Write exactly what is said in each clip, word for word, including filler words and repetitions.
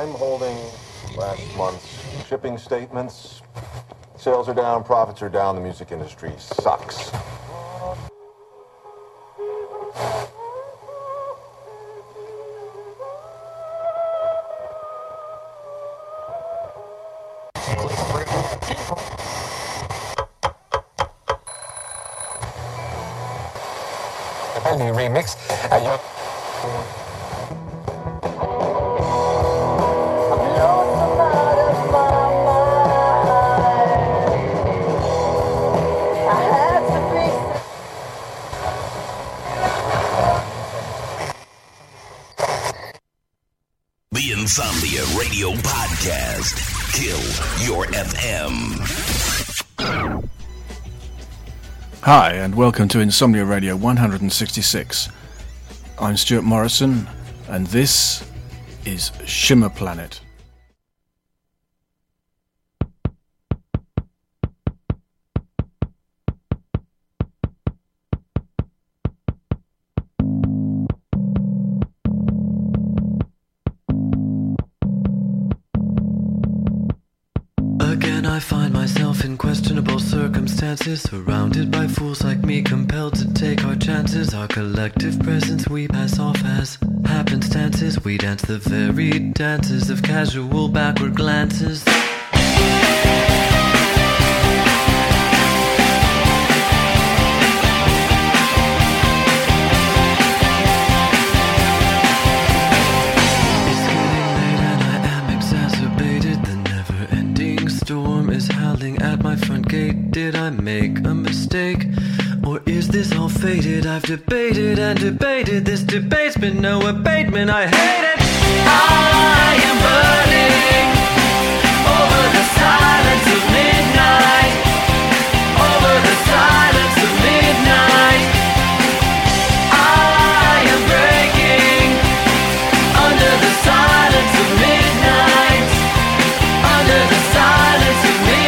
I'm holding last month's shipping statements. Sales are down, profits are down, the music industry sucks. A new remix. Uh, you The Insomnia Radio Podcast. Kill Your F M. Hi, and welcome to Insomnia Radio one sixty-six. I'm Stuart Morrison, and this is Shimmer Planet. Again I find myself in questionable circumstances, surrounded by fools like me, compelled to take our chances. Our collective presence we pass off as happenstances. We dance the very dances of casual backward glances. At my front gate, did I make a mistake? Or is this all fated? I've debated and debated. This debate's been no abatement. I hate it. I am burning over the silence of midnight. Over the silence of midnight. I am breaking under the silence of midnight. Under the silence of midnight.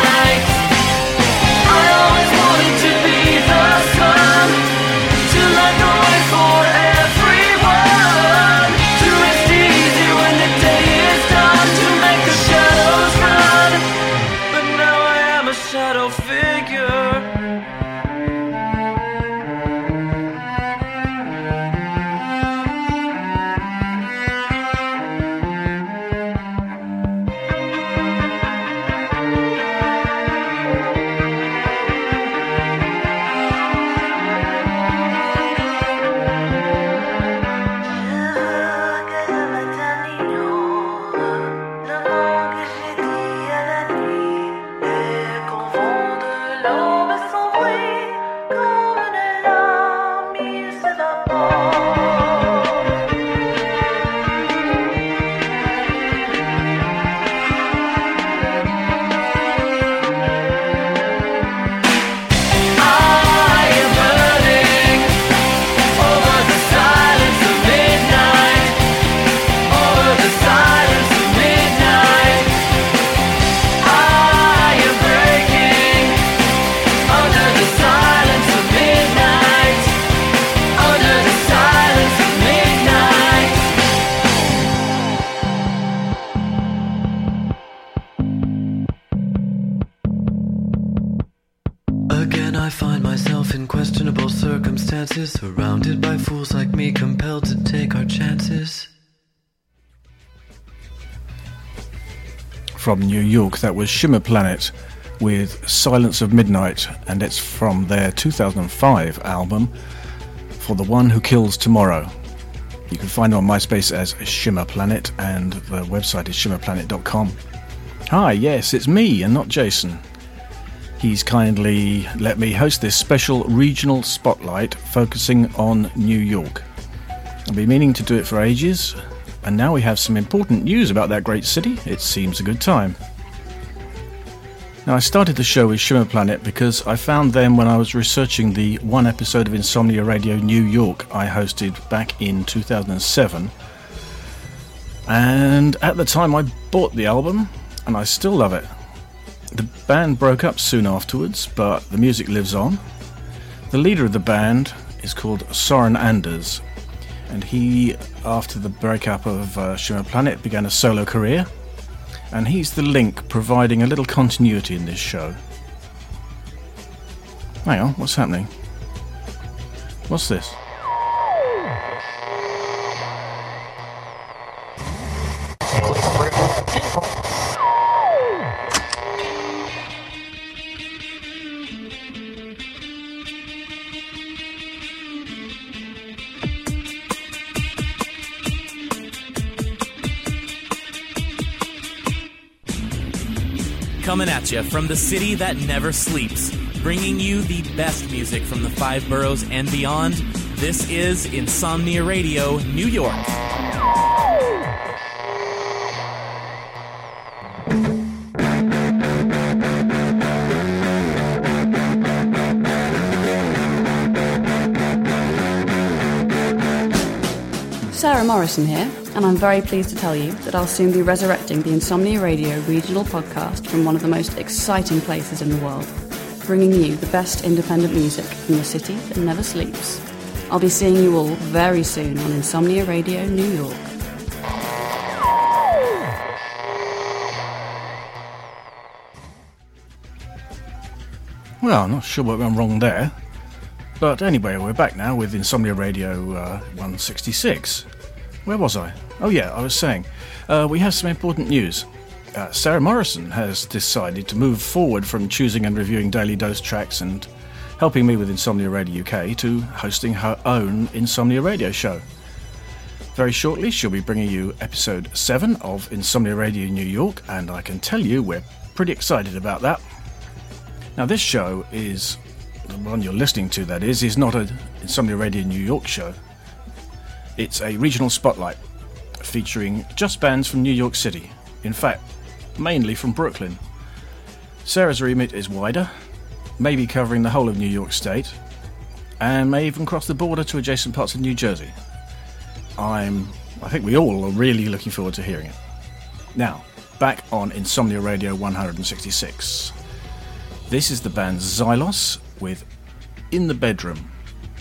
Surrounded by fools like me, compelled to take our chances. From New York, that was Shimmer Planet with Silence of Midnight, and it's from their two thousand five album, For the One Who Kills Tomorrow. You can find it on MySpace as Shimmer Planet, and the website is shimmer planet dot com. Hi, yes, it's me and not Jason. He's kindly let me host this special regional spotlight focusing on New York. I've been meaning to do it for ages, and now we have some important news about that great city. It seems a good time. Now, I started the show with Shimmer Planet because I found them when I was researching the one episode of Insomnia Radio New York I hosted back in two thousand seven. And at the time I bought the album, and I still love it. The band broke up soon afterwards, but the music lives on. The leader of the band is called Soren Anders, and he, after the breakup of uh, Shimmer Planet, began a solo career, and he's the link providing a little continuity in this show. Hang on, what's happening? What's this? Coming at you from the city that never sleeps, bringing you the best music from the five boroughs and beyond. This is Insomnia Radio, New York. Sarah Morrison here, and I'm very pleased to tell you that I'll soon be resurrecting the Insomnia Radio regional podcast from one of the most exciting places in the world, bringing you the best independent music from the city that never sleeps. I'll be seeing you all very soon on Insomnia Radio New York. Well, I'm not sure what went wrong there. But anyway, we're back now with Insomnia Radio uh, one sixty-six. Where was I? Oh yeah, I was saying, uh, we have some important news. Uh, Sarah Morrison has decided to move forward from choosing and reviewing Daily Dose tracks and helping me with Insomnia Radio U K to hosting her own Insomnia Radio show. Very shortly, she'll be bringing you episode seven of Insomnia Radio New York, and I can tell you we're pretty excited about that. Now, this show is... the one you're listening to, that is, is not an Insomnia Radio New York show. It's a regional spotlight featuring just bands from New York City. In fact, mainly from Brooklyn. Sarah's remit is wider, maybe covering the whole of New York State, and may even cross the border to adjacent parts of New Jersey. I'm, I think we all are really looking forward to hearing it. Now, back on Insomnia Radio one sixty-six. This is the band Xylos with In the Bedroom.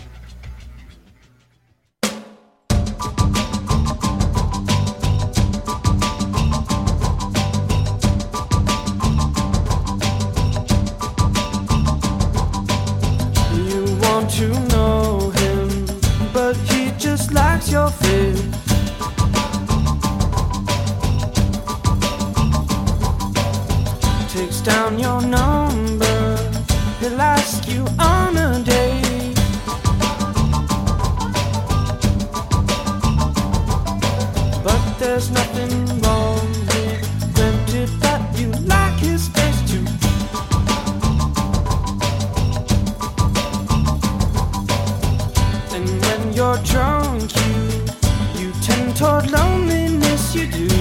You want to know him, but he just likes your face. Takes down your number, he'll ask you on a date. But there's nothing wrong with granted that you like his face too. And when you're drunk, you you tend toward loneliness, you do.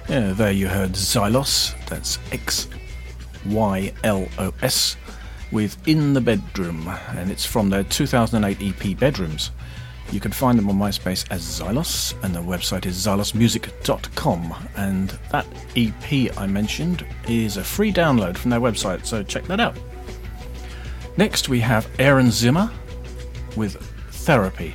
Yeah, there you heard Xylos, that's X Y L O S, with In the Bedroom, and it's from their two thousand eight E P Bedrooms. You can find them on MySpace as Xylos, and the website is xylos music dot com, and that E P I mentioned is a free download from their website, so check that out. Next we have Aaron Zimmer with Therapy.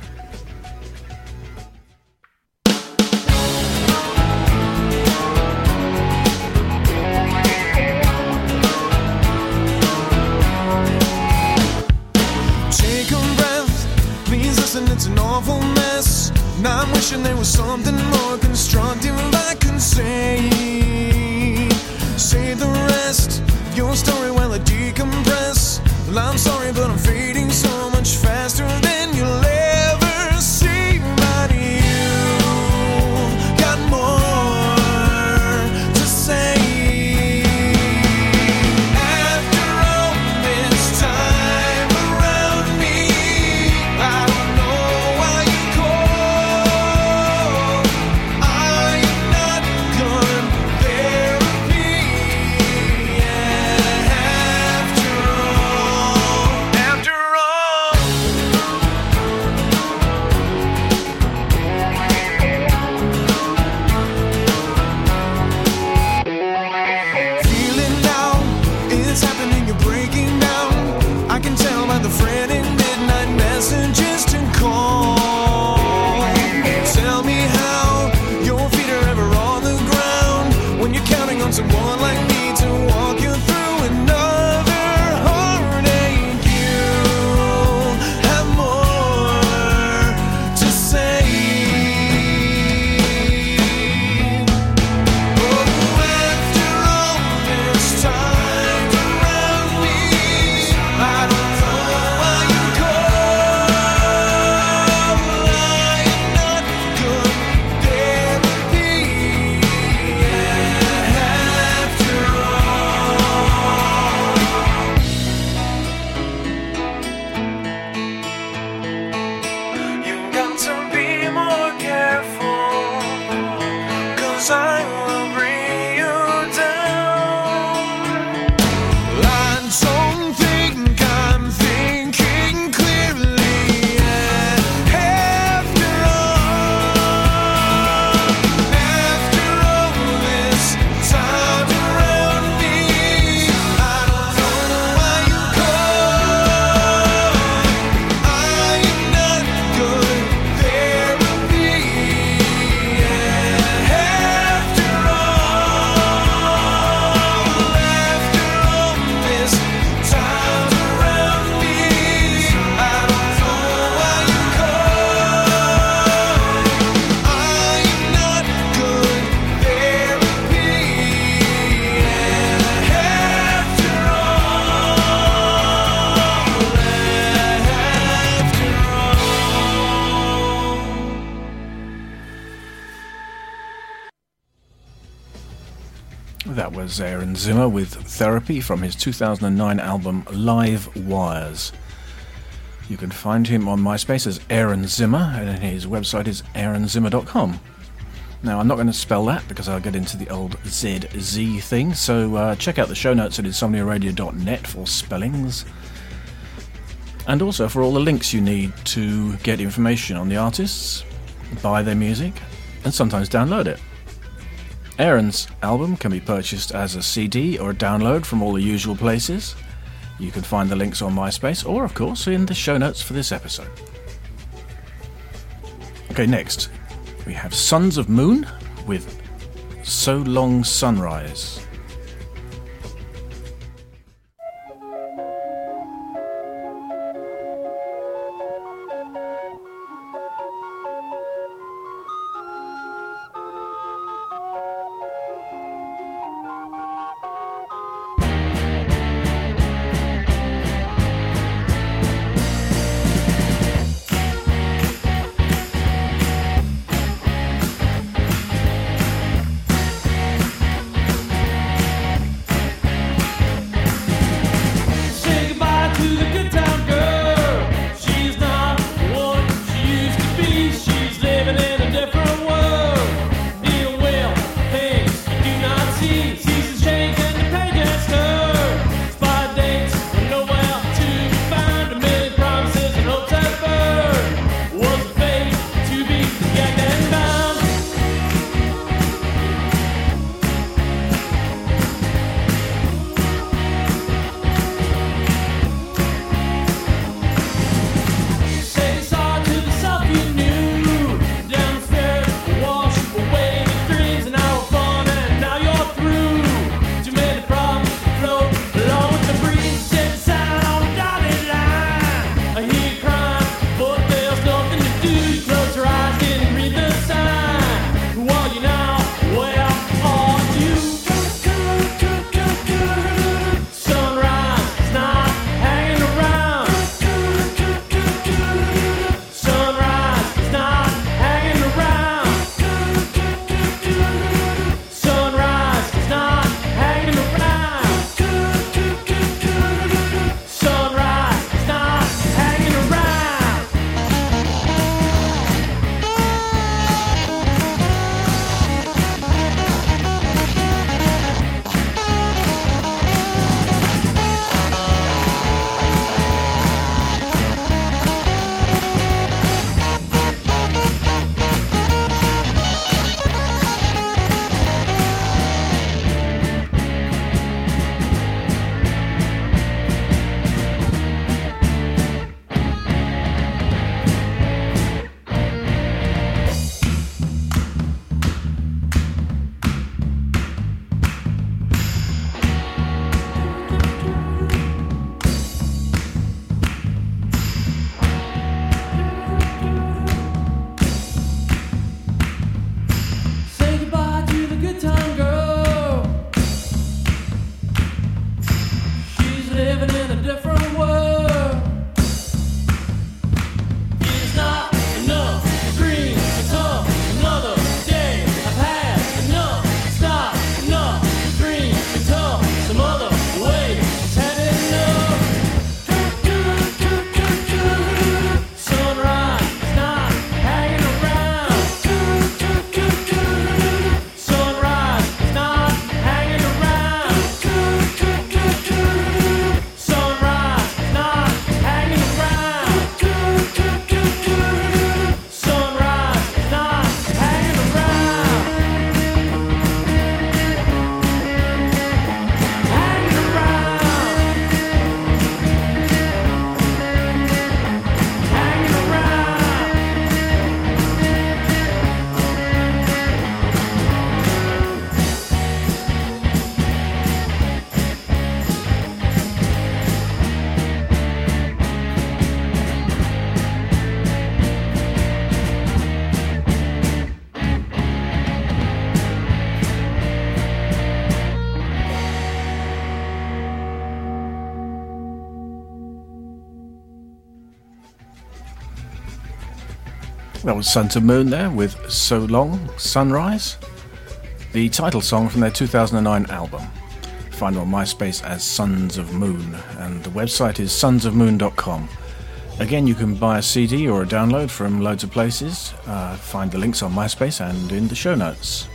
It's an awful mess. Now I'm wishing there was something more constructive I can say. Say the rest of your story while I decompress. Well, I'm sorry, but I'm fading so much faster than you'll ever see. But you got more to say. After all this time around me, I don't know. Messages to call. Tell me how your feet are ever on the ground when you're counting on someone like me to walk you through another heartache. You have more to say. Oh, after all this time around me, I don't know why you call. I will bring you down. I don't think I'm thinking clearly. After all, after all this time around me, I don't know why you call. I am not good therapy. That was Aaron Zimmer with Therapy from his two thousand nine album Live Wires. You can find him on MySpace as Aaron Zimmer, and his website is aaron zimmer dot com. Now, I'm not going to spell that because I'll get into the old Z Z thing, so uh, check out the show notes at insomnia radio dot net for spellings, and also for all the links you need to get information on the artists, buy their music, and sometimes download it. Aaron's album can be purchased as a C D or a download from all the usual places. You can find the links on MySpace or, of course, in the show notes for this episode. Okay, next, we have Sons of Moon with So Long Sunrise. That was Sons of Moon there with So Long, Sunrise, the title song from their two thousand nine album. Find them on MySpace as Sons of Moon, and the website is sons of moon dot com. Again, you can buy a C D or a download from loads of places. Uh, find the links on MySpace and in the show notes.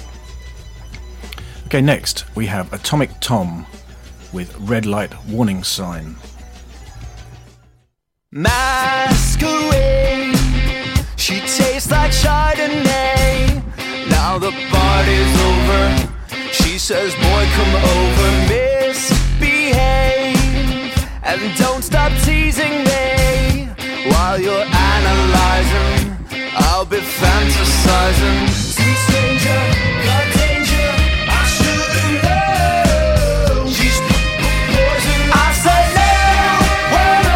Okay, next we have Atomic Tom with Red Light Warning Sign. Masquerade, she tastes like Chardonnay. Now the party's over. She says, boy, come over, misbehave, and don't stop teasing me. While you're analyzing, I'll be fantasizing. Sweet stranger, got danger, I should've known. She's poison, I say no. Whoa,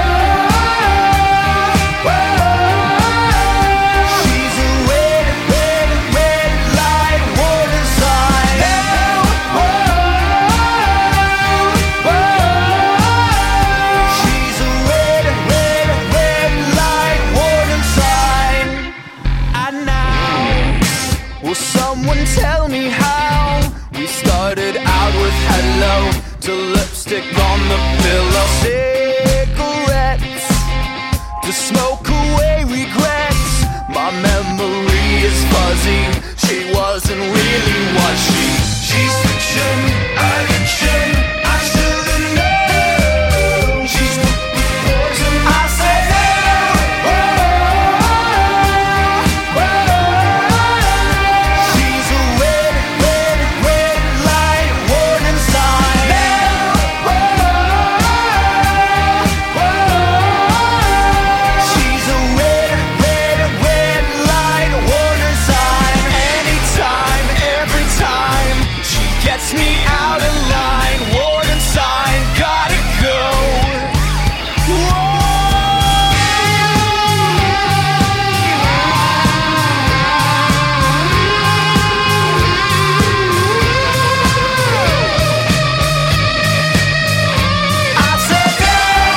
whoa. She's a red, red, red light warning sign. No, whoa, whoa. She's a red, red, red light warning sign. And now, will someone tell me how we started out with hello to lipstick on the pillow? Cigarettes to smoke away regrets. My memory is fuzzy. She wasn't really, was she? She's fiction, addiction. I should've known. She's poison. I say no. Whoa, whoa. She's a red, red, red light warning sign. No. Whoa, whoa. She's a red, red, red light warning sign. Anytime, every time, she gets me out of line. Warning sign, gotta go. I said no.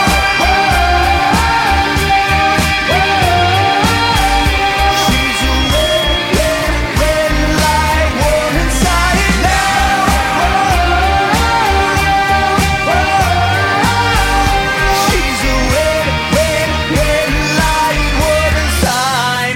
She's a red, red, red light warning sign. No. She's a red, red, red light warning sign.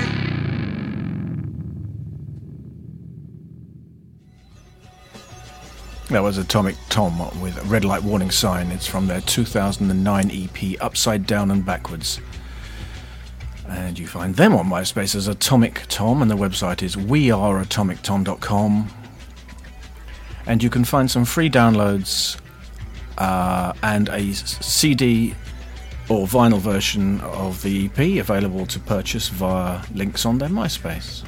That was Atomic Tom with Red Light Warning Sign. It's from their two thousand nine E P Upside Down and Backwards. And you find them on MySpace as Atomic Tom, and the website is we are atomic tom dot com. And you can find some free downloads uh, and a C D or vinyl version of the E P available to purchase via links on their MySpace.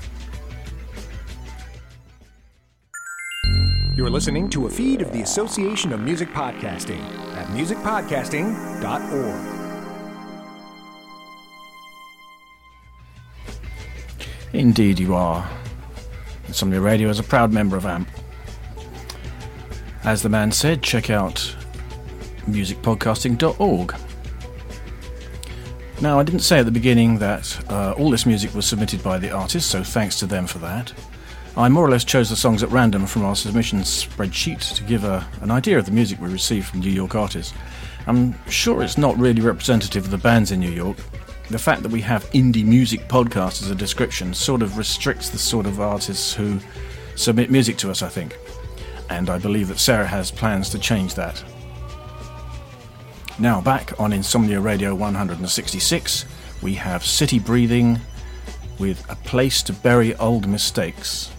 You're listening to a feed of the Association of Music Podcasting at music podcasting dot org. Indeed you are. Insomnia Radio is a proud member of A M P. As the man said, check out music podcasting dot org. Now, I didn't say at the beginning that uh, all this music was submitted by the artists, so thanks to them for that. I more or less chose the songs at random from our submissions spreadsheet to give a, an idea of the music we received from New York artists. I'm sure it's not really representative of the bands in New York. The fact that we have indie music podcast as a description sort of restricts the sort of artists who submit music to us, I think. And I believe that Sarah has plans to change that. Now, back on Insomnia Radio one sixty-six, we have City Breathing with A Place to Bury Old Mistakes.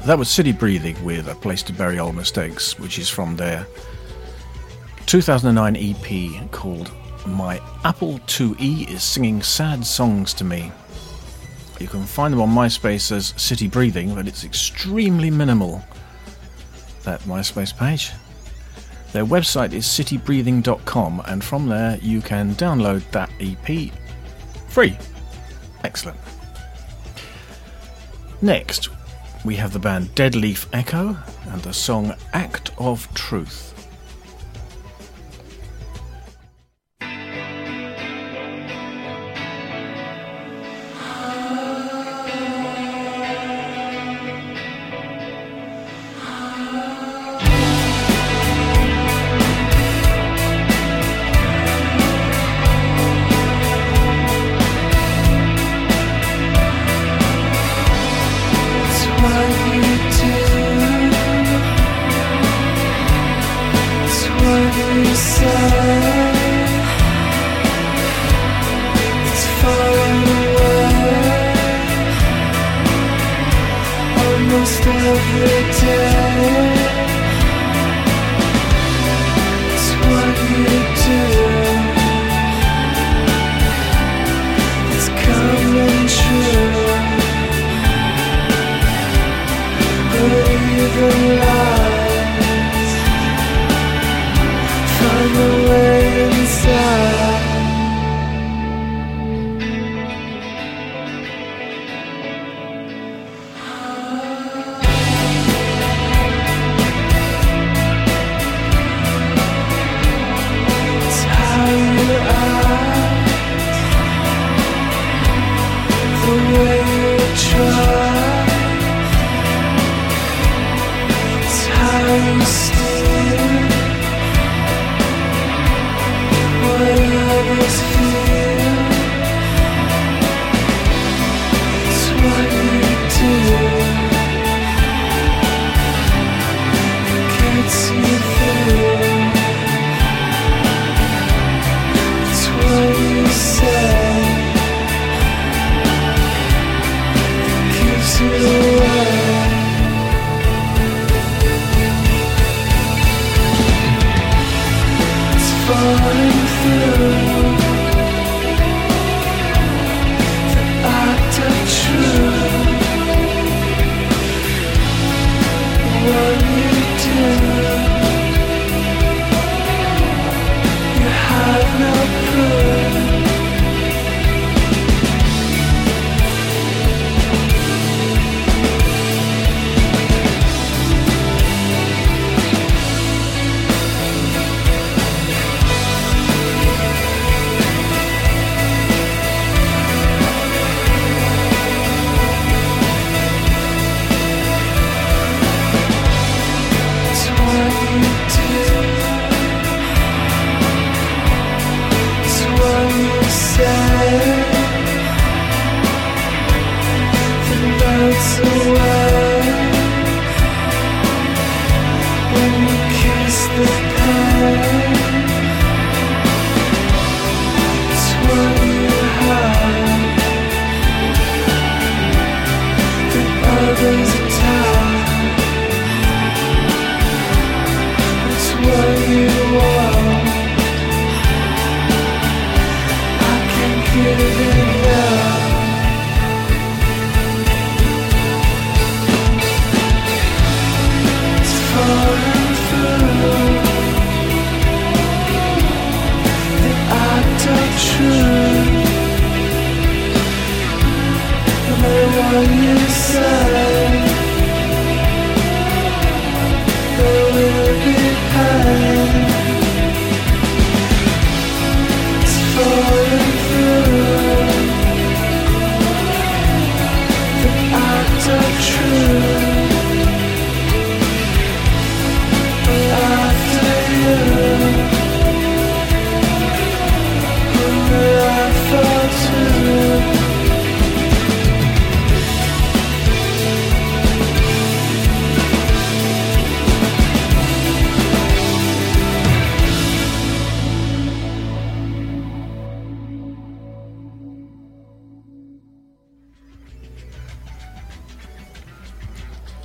That was City Breathing with A Place to Bury Old Mistakes, which is from their two thousand nine E P called My Apple two E is Singing Sad Songs to Me. You can find them on MySpace as City Breathing, but it's extremely minimal, that MySpace page. Their website is city breathing dot com, and from there you can download that E P free. Excellent. Next, we have the band Dead Leaf Echo and the song Act of Truth.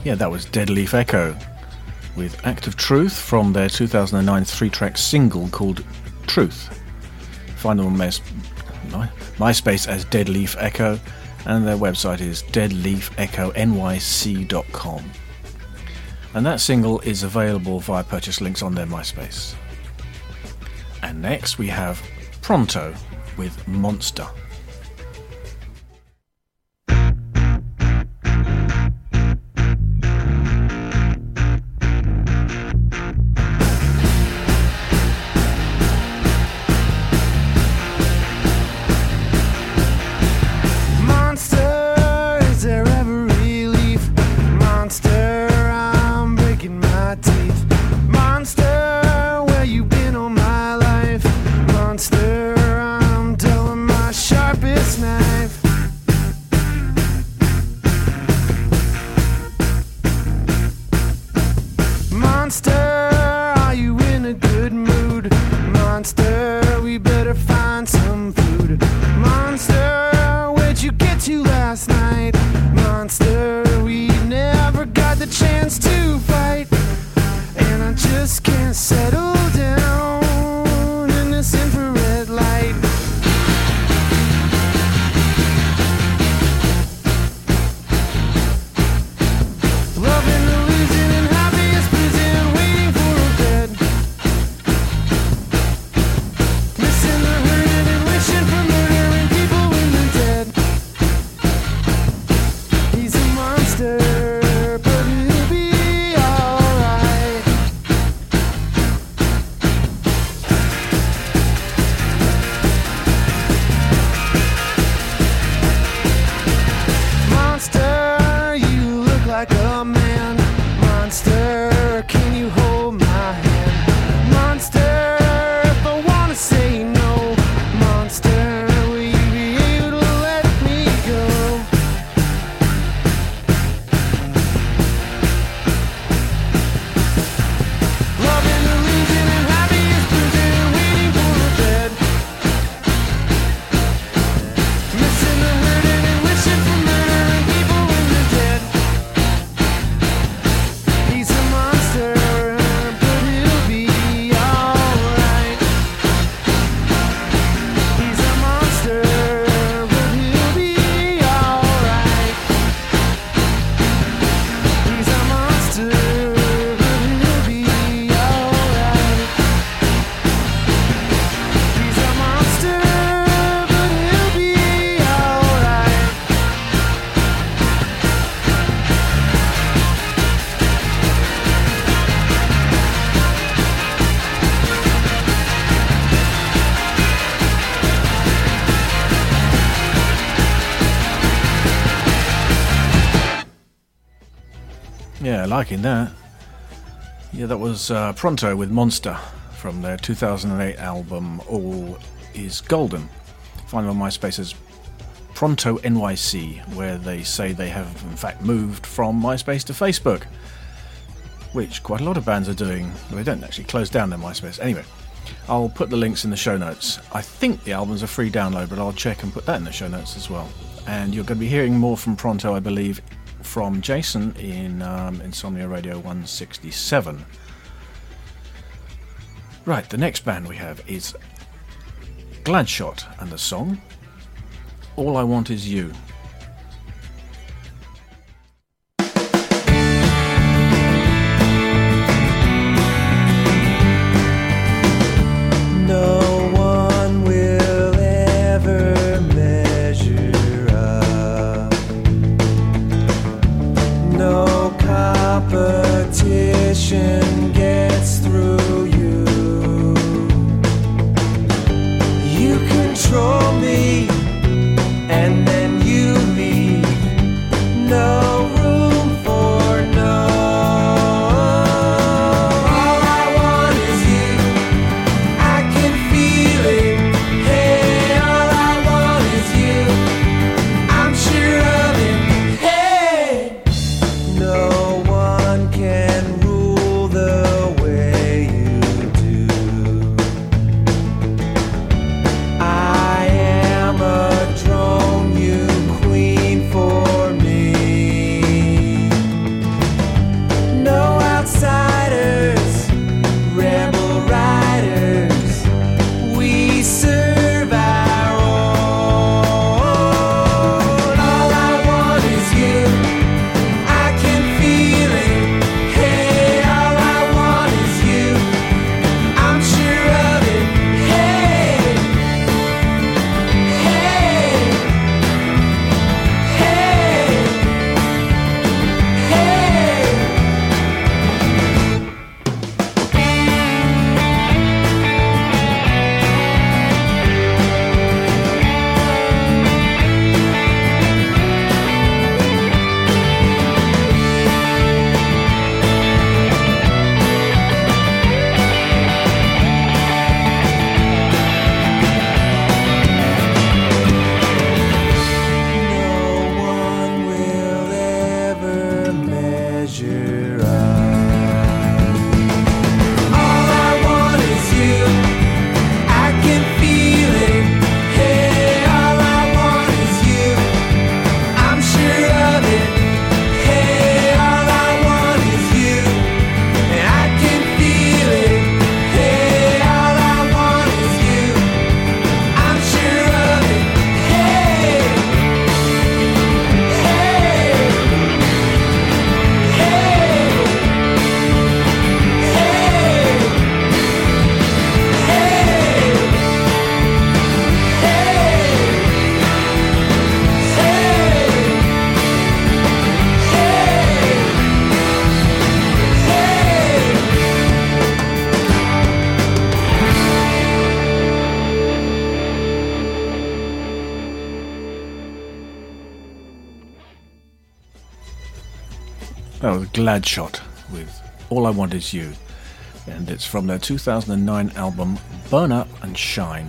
Yeah, that was Dead Leaf Echo with Act of Truth from their two thousand nine three-track single called Truth. Find them on My, My, MySpace as Dead Leaf Echo, and their website is dead leaf echo n y c dot com. And that single is available via purchase links on their MySpace. And next we have Pronto with Monster. Yeah, liking that. Yeah, that was uh, Pronto with Monster from their two thousand eight album All Is Golden. Find them on MySpace as Pronto N Y C, where they say they have in fact moved from MySpace to Facebook, which quite a lot of bands are doing. Well, they don't actually close down their MySpace. Anyway, I'll put the links in the show notes. I think the album's a free download, but I'll check and put that in the show notes as well. And you're going to be hearing more from Pronto, I believe, from Jason in um, Insomnia Radio one sixty-seven. Right, the next band we have is Gladshot, and the song All I Want Is You. No one will ever measure up. No competition gets through you. You control me, and then you That was Gladshot with All I Want Is You, and it's from their two thousand nine album Burn Up and Shine.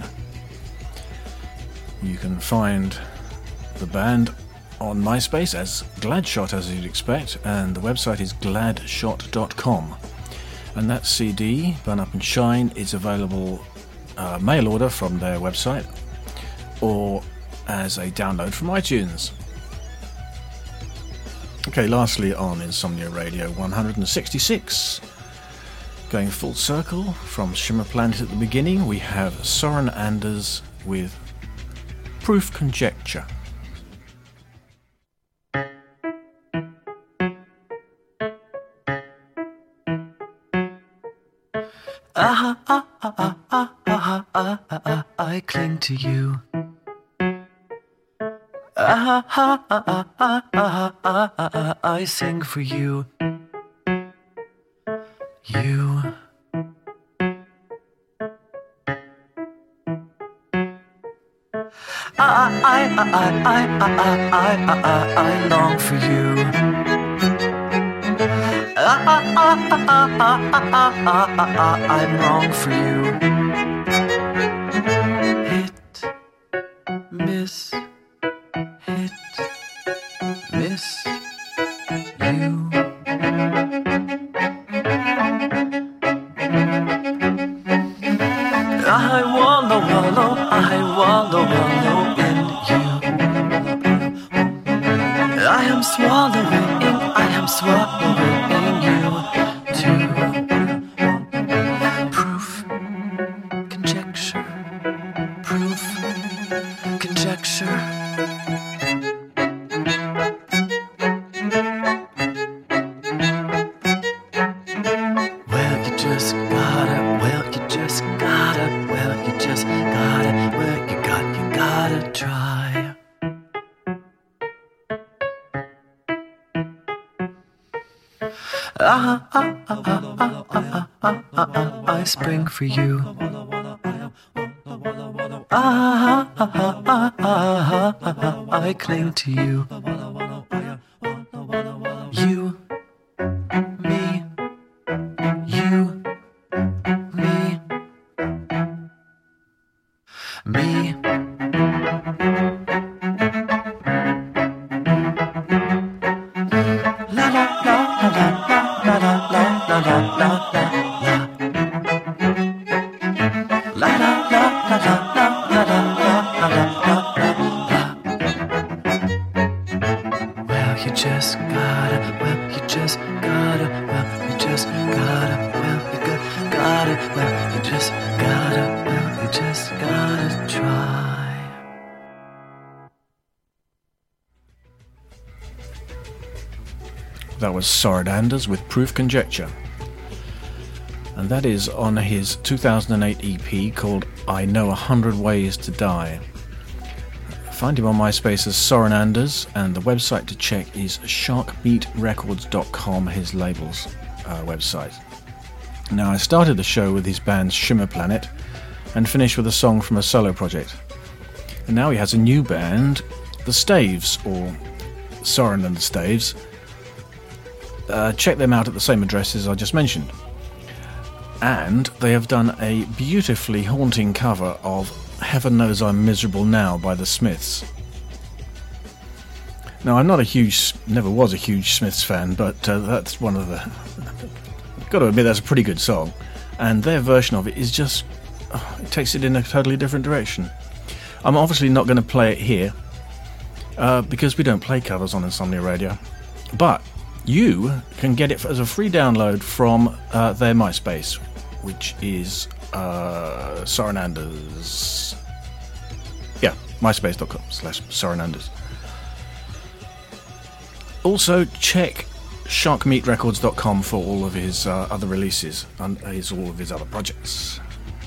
You can find the band on MySpace as Gladshot, as you'd expect, and the website is gladshot dot com. And that C D, Burn Up and Shine, is available uh, mail order from their website or as a download from iTunes. Okay, lastly on Insomnia Radio one sixty-six, going full circle from Shimmer Planet at the beginning, we have Soren Anders with Proof Conjecture. Ah, ah, ah, ah, ah, ah, ah, ah, ah, I cling to you. Ah, ah, ah, ah, ah, ah, ah, ah, ah, I sing for you. You. I, I, I, I, I, I, I, I, I long for you. Ah, ah, ah, ah, ah, ah, ah, ah, ah, ah, I'm wrong for you. Hit, miss, hit, miss, you. I wallow, wallow, I wallow, wallow in you. I am swallowing, I am swallowing you too. Proof, conjecture, proof, conjecture. Well, you just gotta, well, you just gotta, well, you just gotta, well, you got, you gotta try. Ah, ah, ah, ah, ah, ah, ah, ah, ah, I spring for you. Ah, ah, ah, ah, ah, ah, I cling to you. You, me, you, me, me. La la la la la la la la la la la la. La la la la la la la la la la la. Well, you just gotta, well, you just gotta, well, you just gotta, well, you got, gotta, well, you just gotta, well, you just gotta try. That was Soren Anders with Proof Conjecture, and that is on his two thousand eight E P called I Know a Hundred Ways to Die. Find him on MySpace as Soren Anders, and the website to check is shark meat records dot com, his label's uh, website. Now, I started the show with his band Shimmer Planet and finished with a song from a solo project. And now he has a new band, The Staves, or Soren and the Staves. Uh, check them out at the same addresses I just mentioned. And they have done a beautifully haunting cover of Heaven Knows I'm Miserable Now by the Smiths. Now, I'm not a huge, never was a huge Smiths fan, but uh, that's one of the... got to admit, that's a pretty good song. And their version of it is just... Oh, it takes it in a totally different direction. I'm obviously not going to play it here, uh, because we don't play covers on Insomnia Radio. But you can get it as a free download from uh, their MySpace, which is uh, Soren Anders. Yeah, myspace dot com slash Soren Anders. Also, check shark meat records dot com for all of his uh, other releases and his, all of his other projects.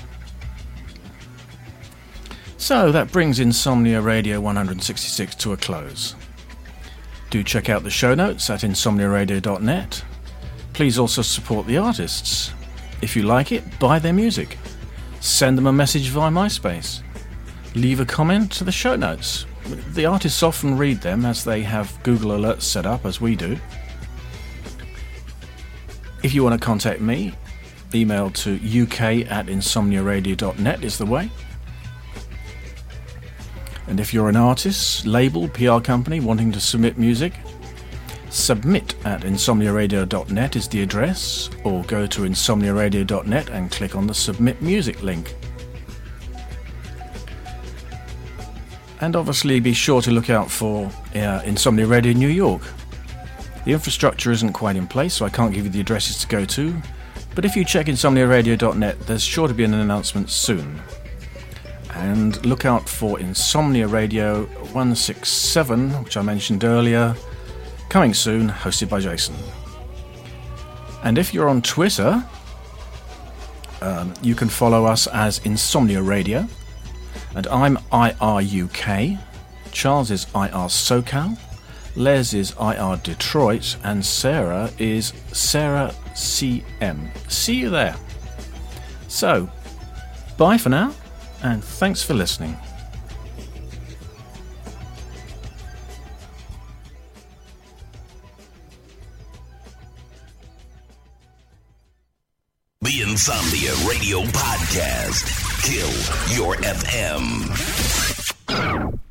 So that brings Insomnia Radio one sixty-six to a close. Do check out the show notes at insomnia radio dot net. Please also support the artists. If you like it, buy their music. Send them a message via MySpace. Leave a comment to the show notes. The artists often read them as they have Google Alerts set up, as we do. If you want to contact me, email to uk at insomniaradio dot net is the way. And if you're an artist, label, P R company wanting to submit music, submit at insomniaradio dot net is the address, or go to insomniaradio dot net and click on the Submit Music link. And obviously be sure to look out for uh, Insomnia Radio New York. The infrastructure isn't quite in place, so I can't give you the addresses to go to, but if you check insomniaradio dot net, there's sure to be an announcement soon. And look out for Insomnia Radio one sixty-seven, which I mentioned earlier, coming soon, hosted by Jason. And if you're on Twitter, um, you can follow us as Insomnia Radio. And I'm I R U K, Charles is I R SoCal, Les is I R Detroit, and Sarah is Sarah C M. See you there. So, bye for now, and thanks for listening. The Insomnia Radio Podcast. Kill Your F M.